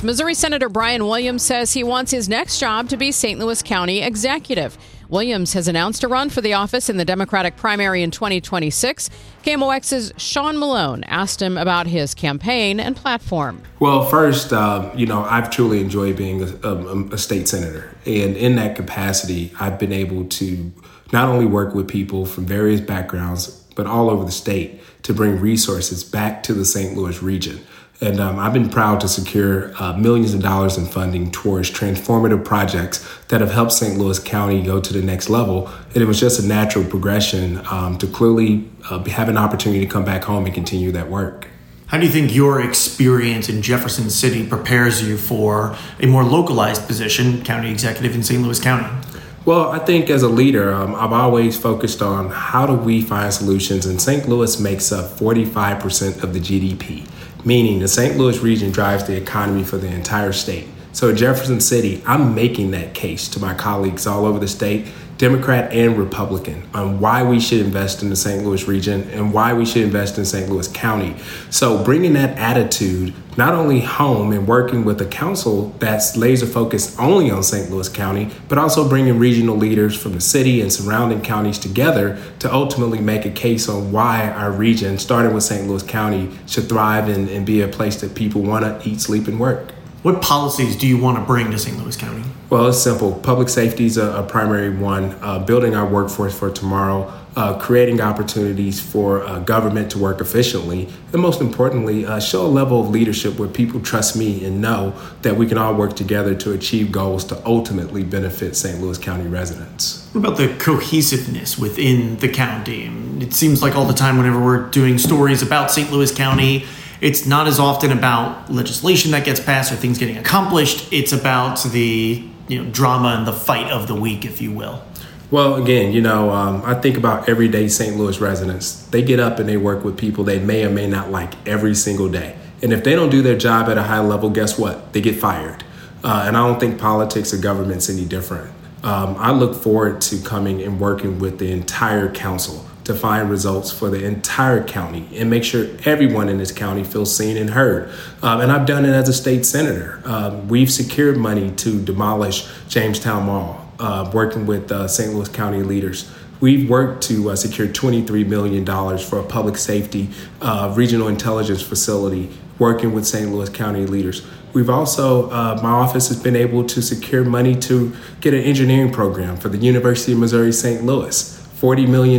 Missouri Senator Brian Williams says he wants his next job to be St. Louis County executive. Williams has announced a run for the office in the Democratic primary in 2026. KMOX's Sean Malone asked him about his campaign and platform. Well, first, I've truly enjoyed being a state senator. And in that capacity, I've been able to not only work with people from various backgrounds, but all over the state to bring resources back to the St. Louis region. And I've been proud to secure millions of dollars in funding towards transformative projects that have helped St. Louis County go to the next level. And it was just a natural progression to clearly have an opportunity to come back home and continue that work. How do you think your experience in Jefferson City prepares you for a more localized position, county executive in St. Louis County? Well, I think as a leader, I've always focused on how do we find solutions. And St. Louis makes up 45% of the GDP, meaning the St. Louis region drives the economy for the entire state. So at Jefferson City, I'm making that case to my colleagues all over the state, Democrat and Republican, on why we should invest in the St. Louis region and why we should invest in St. Louis County. So bringing that attitude not only home and working with a council that's laser focused only on St. Louis County, but also bringing regional leaders from the city and surrounding counties together to ultimately make a case on why our region, starting with St. Louis County, should thrive and be a place that people want to eat, sleep, and work. What policies do you want to bring to St. Louis County? Well, it's simple. Public safety is a primary one. Building our workforce for tomorrow, creating opportunities for government to work efficiently, and most importantly, show a level of leadership where people trust me and know that we can all work together to achieve goals to ultimately benefit St. Louis County residents. What about the cohesiveness within the county? It seems like all the time whenever we're doing stories about St. Louis County, it's not as often about legislation that gets passed or things getting accomplished. It's about the drama and the fight of the week, if you will. Well, again, I think about everyday St. Louis residents. They get up and they work with people they may or may not like every single day. And if they don't do their job at a high level, guess what? They get fired. And I don't think politics or government's any different. I look forward to coming and working with the entire council to find results for the entire county and make sure everyone in this county feels seen and heard. And I've done it as a state senator. We've secured money to demolish Jamestown Mall, working with St. Louis County leaders. We've worked to secure $23 million for a public safety regional intelligence facility, working with St. Louis County leaders. We've also, my office has been able to secure money to get an engineering program for the University of Missouri St. Louis. $40 million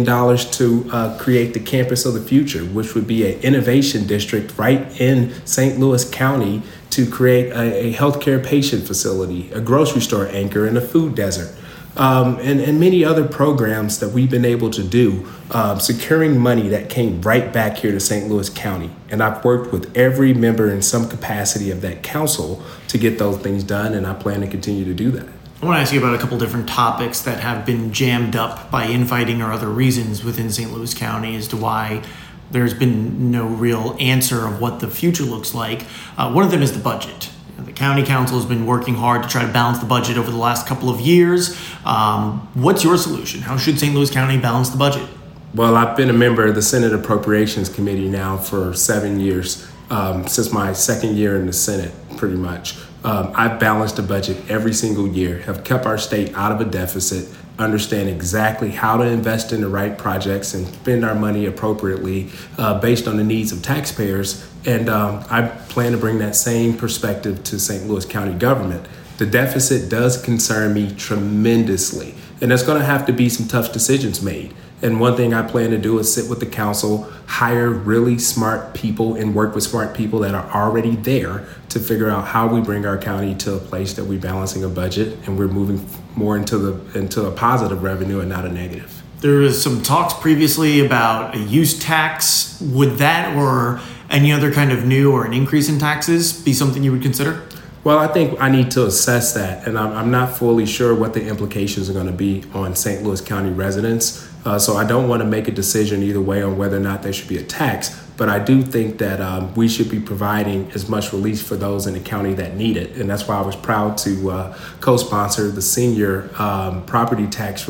to create the campus of the future, which would be an innovation district right in St. Louis County to create a healthcare patient facility, a grocery store anchor, and a food desert. And many other programs that we've been able to do, securing money that came right back here to St. Louis County. And I've worked with every member in some capacity of that council to get those things done, and I plan to continue to do that. I want to ask you about a couple different topics that have been jammed up by infighting or other reasons within St. Louis County as to why there's been no real answer of what the future looks like. One of them is the budget. The county council has been working hard to try to balance the budget over the last couple of years. What's your solution? How should St. Louis County balance the budget? Well, I've been a member of the Senate Appropriations Committee now for 7 years, since my second year in the Senate, pretty much. I've balanced the budget every single year, have kept our state out of a deficit, understand exactly how to invest in the right projects and spend our money appropriately based on the needs of taxpayers. And I plan to bring that same perspective to St. Louis County government. The deficit does concern me tremendously, and there's going to have to be some tough decisions made. And one thing I plan to do is sit with the council, hire really smart people and work with smart people that are already there to figure out how we bring our county to a place that we're balancing a budget and we're moving more into a positive revenue and not a negative. There was some talks previously about a use tax. Would that or any other kind of new or an increase in taxes be something you would consider? Well, I think I need to assess that, and I'm not fully sure what the implications are going to be on St. Louis County residents. So I don't want to make a decision either way on whether or not there should be a tax, but I do think that we should be providing as much relief for those in the county that need it. And that's why I was proud to co-sponsor the senior property tax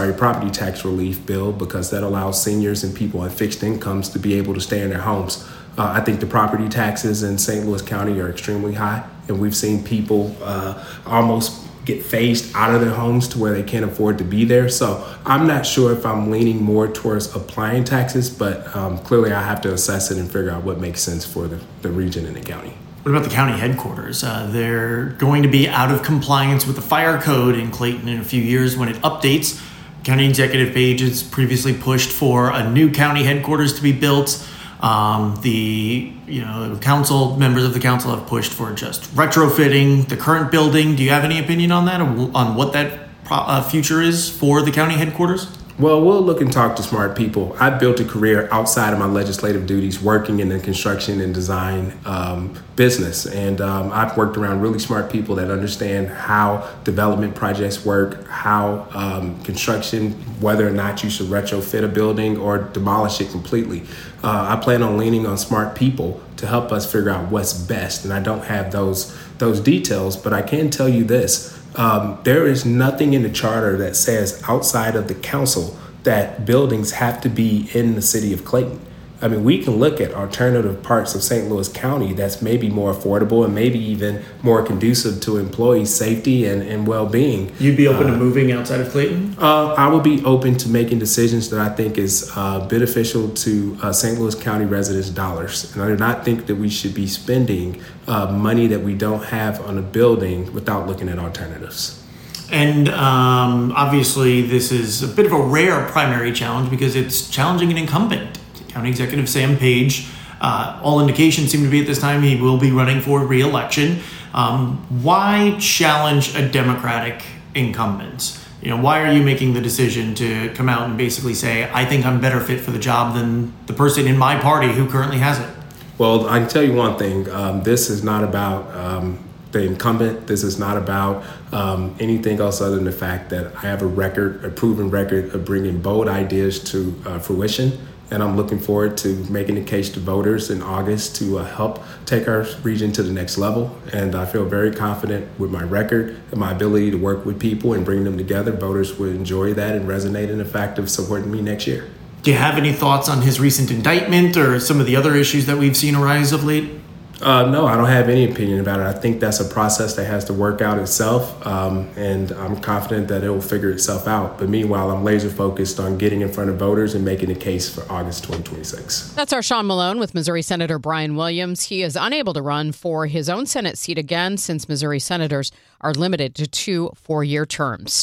relief bill, because that allows seniors and people on fixed incomes to be able to stay in their homes. I think the property taxes in St. Louis County are extremely high, and we've seen people almost get phased out of their homes to where they can't afford to be there. So I'm not sure if I'm leaning more towards applying taxes, but clearly I have to assess it and figure out what makes sense for the region and the county. What about the county headquarters? They're going to be out of compliance with the fire code in Clayton in a few years when it updates. County executive page has previously pushed for a new county headquarters to be built. The council members of the council have pushed for just retrofitting the current building. Do you have any opinion on that, on what that future is for the county headquarters? Well, we'll look and talk to smart people. I've built a career outside of my legislative duties working in the construction and design business. And I've worked around really smart people that understand how development projects work, how construction, whether or not you should retrofit a building or demolish it completely. I plan on leaning on smart people to help us figure out what's best. And I don't have those details, but I can tell you this. There is nothing in the charter that says outside of the council that buildings have to be in the city of Clayton. I mean, we can look at alternative parts of St. Louis County that's maybe more affordable and maybe even more conducive to employee safety and well-being. You'd be open to moving outside of Clayton? I would be open to making decisions that I think is beneficial to St. Louis County residents' dollars. And I do not think that we should be spending money that we don't have on a building without looking at alternatives. And obviously, this is a bit of a rare primary challenge because it's challenging an incumbent. County Executive Sam Page, all indications seem to be at this time he will be running for re-election. Why challenge a Democratic incumbent? Why are you making the decision to come out and basically say, I think I'm better fit for the job than the person in my party who currently has it? Well, I can tell you one thing. This is not about the incumbent. This is not about anything else other than the fact that I have a proven record of bringing bold ideas to fruition. And I'm looking forward to making the case to voters in August to help take our region to the next level. And I feel very confident with my record and my ability to work with people and bring them together. Voters would enjoy that and resonate in the fact of supporting me next year. Do you have any thoughts on his recent indictment or some of the other issues that we've seen arise of late? No, I don't have any opinion about it. I think that's a process that has to work out itself, and I'm confident that it will figure itself out. But meanwhile, I'm laser focused on getting in front of voters and making a case for August 2026. That's our Sean Malone with Missouri Senator Brian Williams. He is unable to run for his own Senate seat again since Missouri senators are limited to 2 4-year terms.